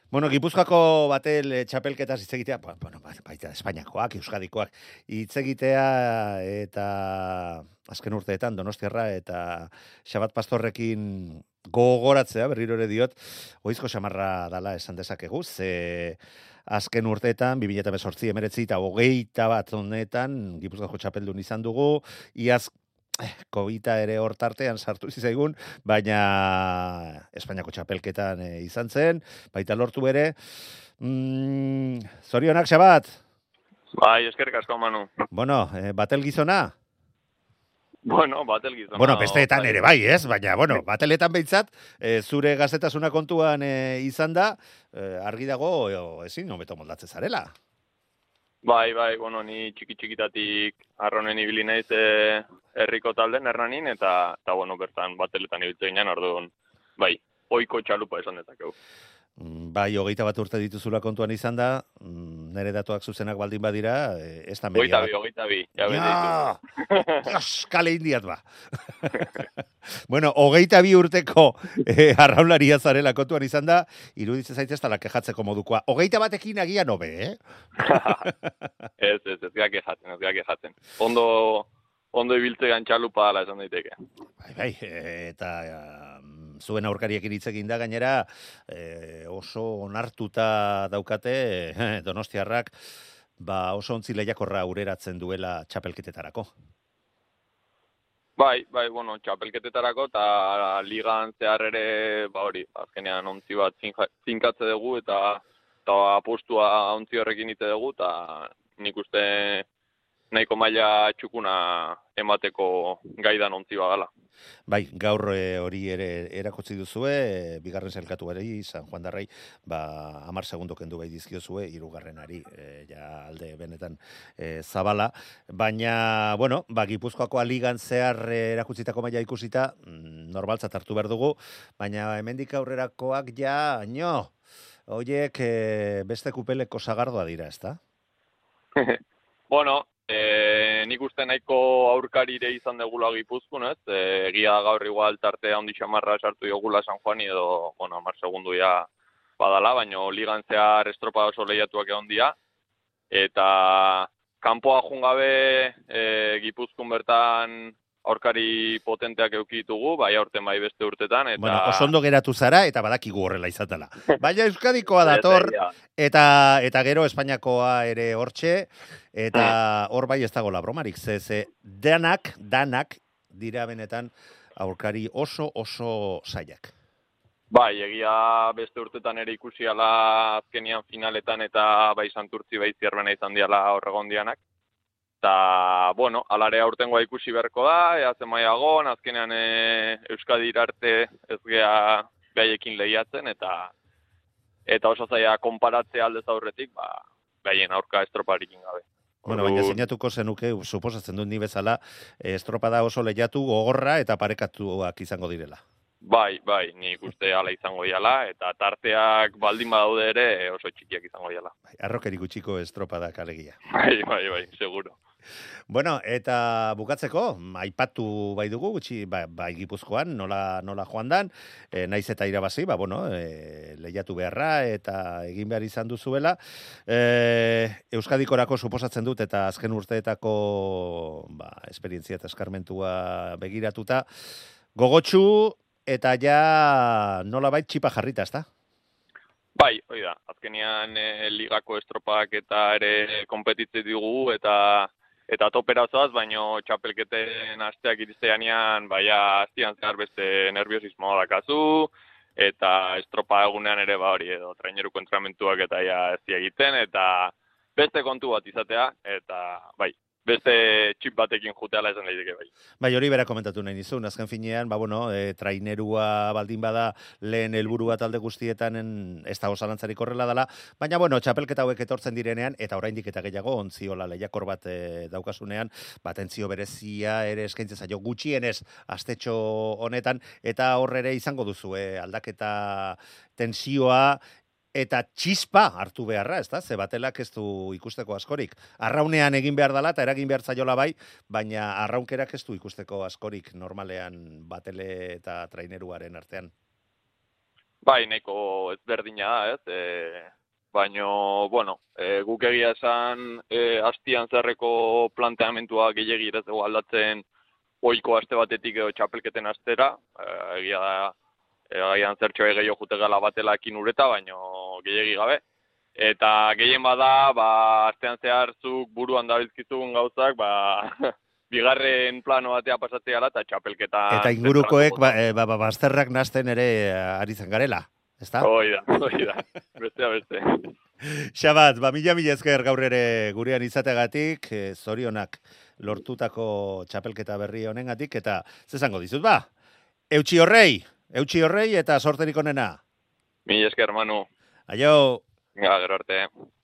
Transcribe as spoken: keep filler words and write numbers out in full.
Bueno, Gipuzkoako batel eh, txapelketaz hitz egitea, ba- bueno, ba- baita Espainiakoak, Euskadikoak hitz egitea eta azken urteetan Donostiarra eta Xabat Pastorrekin gogoratzea, berriro ere diot, oizko xamarra dala esan dezakegu, ze azken urteetan, bi mila hemezortzi, emeretzi eta hogeita bat honetan, Gipuzkoako txapeldun izan dugu, iaz Covida ere hor tartean sartu zizaigun, baina Espainiako txapelketan eh, izan zen, baita lortu ere. Mm, zorionak, Xabat? Bai, eskerrik asko, Manu. Bueno, eh, batel gizona? Bueno, batel gizona. Bueno, besteetan ere bai, ez? Baina, bueno, bateletan behintzat, eh, zure gazetasuna kontuan eh, izan da, eh, argi dago, eh, ezin, hobeto moldatze zarela. Bai, bai, bueno, ni txiki-txikitatik arronen ibili naiz eh, herriko talden Hernanin, eta, eta bueno, bertan bateletan ibiltzen ginen, orduan, bai, oiko txalupa esan dezakegu. Mm, Bai, hogeita bat urte dituzula kontuan izan da, mm, nire datuak zuzenak baldin badira, eh, ez da media Hogeita bat. bi, hogeita bi, ja bete Ja! ditugu. Dios, kale indiat ba. Bueno, hogeita bi urteko eh, arraularia zarela kontuan izan da, iruditzen zaitez tala kejatzeko modukoa. Hogeita batekin agian hobe, eh? Ez, ez, ez gake jaten, ez gake jaten. Ondo, ondo ibiltzean txalupa ala esan daiteke. Bai, bai, eh, eta um, zuen aurkariekin hitz egin da gainera eh, oso onartuta daukate eh, Donostiarrak ba oso ontzi lehiakorra ureratzen duela txapelketetarako. Bai, bai, bueno, txapelketetarako eta ligan zehar ere, ba hori, azkenean ontzi bat zinja- zinkatze dugu eta eta apostua ontzi horrekin ite dugu eta nik uste nahiko maila txukuna emateko gaidan ontzi bagala. Bai, gaur eh, hori ere erakutsi duzue, eh, bigarren zelkatuari, San Juan Darrei, ba, amar segundo kendu bai dizkiozue, hirugarrenari, eh, ja alde benetan eh, zabala, baina, bueno, ba, Gipuzkoakoa ligan zehar eh, erakutsitako maila ikusita, mm, normaltzat hartu behar dugu, baina hemendik aurrerakoak ja, no, hoiek eh, beste kupeleko sagardoa dira, ezta? Bueno, e, nik uste nahiko aurkarire izan degula Gipuzkoan, ez? E, egia da gaur igual tarte handi xamarra sartu diogula San Juani edo, bueno, hamar segundu ja badala, baina ligan zehar estropa oso lehiatuak egon dira. Eta kanpoa jungabe e, Gipuzkoan bertan aurkari potenteak eukitugu, bai aurten bai beste urtetan. Eta... Bueno, oso ondo geratu zara eta badakigu horrela izatela. Baina Euskadikoa dator eta eta gero Espainiakoa ere hortxe eta hor bai ez dago la bromarik. Ze, ze danak, danak dira benetan aurkari oso oso zailak. Bai, egia beste urtetan ere ikusi ala azkenian finaletan eta bai Santurtzi bai Zierbena izan diala horregon dianak. Eta, bueno, alare aurtengoa ikusi beharko da, ea zemaiagon, azkenean e, Euskadi irarte ez gea behaiekin lehiatzen, eta eta oso zaila konparatzea aldez aurretik, ba, behien aurka estroparikin gabe. Bueno, baina zeinatuko zenuke, suposatzen dut ni bezala, estropada oso lehiatu, gogorra eta parekatuak izango direla. Bai, bai, nik uste ala izango diala, eta tarteak baldin badaude ere oso txikiak izango diala. Bai, arrokeri gutxiko estropadak alegia. Bai, bai, bai, seguro. Bueno, eta bukatzeko, aipatu bai dugu, gutxi, bai, bai Gipuzkoan, nola, nola joan dan, e, naiz eta irabazi, ba, bueno, e, lehiatu beharra eta egin behar izan duzuela. E, Euskadikorako suposatzen dut eta azken urteetako ba, esperientzia eta eskarmentua begiratuta, gogotsu eta ja nola bait txipa jarrita, ezta? Bai, hoi da, azkenean e, ligako estropak eta ere konpetitze ditugu eta eta toperazoaz, baino txapelketen asteak iristeanean, baia astian zehar beste nerviosismoa dakazu, eta estropa egunean ere ba hori edo traineruko entramentuak eta ja ez egiten, eta beste kontu bat izatea, eta bai, beste txip batekin juteala esan daiteke bai. Bai, hori bera komentatu nahi nizun, azken finean, ba, bueno, e, trainerua baldin bada lehen helburua talde guztietan en, ez dago zalantzarik horrela dela, baina, bueno, txapelketa hauek etortzen direnean, eta oraindik eta gehiago, ontziola lehiakor bat e, daukasunean, batentzio berezia ere eskaintza zaio gutxienez astetxo honetan, eta horrere izango duzu, e, aldaketa tensioa, eta txispa hartu beharra, ez da? Ze batelak ez du ikusteko askorik. Arraunean egin behar dela eta eragin behar zaiola bai, baina arraunkerak ez du ikusteko askorik normalean batele eta traineruaren artean. Bai, nahiko ezberdina da, ez? E, baino, bueno, e, guk egia esan e, astian zerreko planteamentua gehiagir ez dugu aldatzen oiko aste batetik edo txapelketen astera. E, egia da, egian zertxo gehiago jute gala batelakin ureta, baino gehiagi gabe. Eta gehien bada, ba, astean zeharzuk buruan dabiltzkizun gauzak, ba, bigarren plano batea pasatzea ala, eta txapelketa... Eta ingurukoek, ba, e, ba, ba, bazterrak nasten ere ari zen garela, ezta? Hoi da, hoi da, bestea beste. Xabat, ba, mila mila ezker gaur ere gurean izategatik, e, zorionak lortutako txapelketa berri honengatik, eta zezango dizut, ba, eutxi horrei, eutxi horrei eta sorterik onena. Mila esker, Manu. Aio. Ja, gero arte.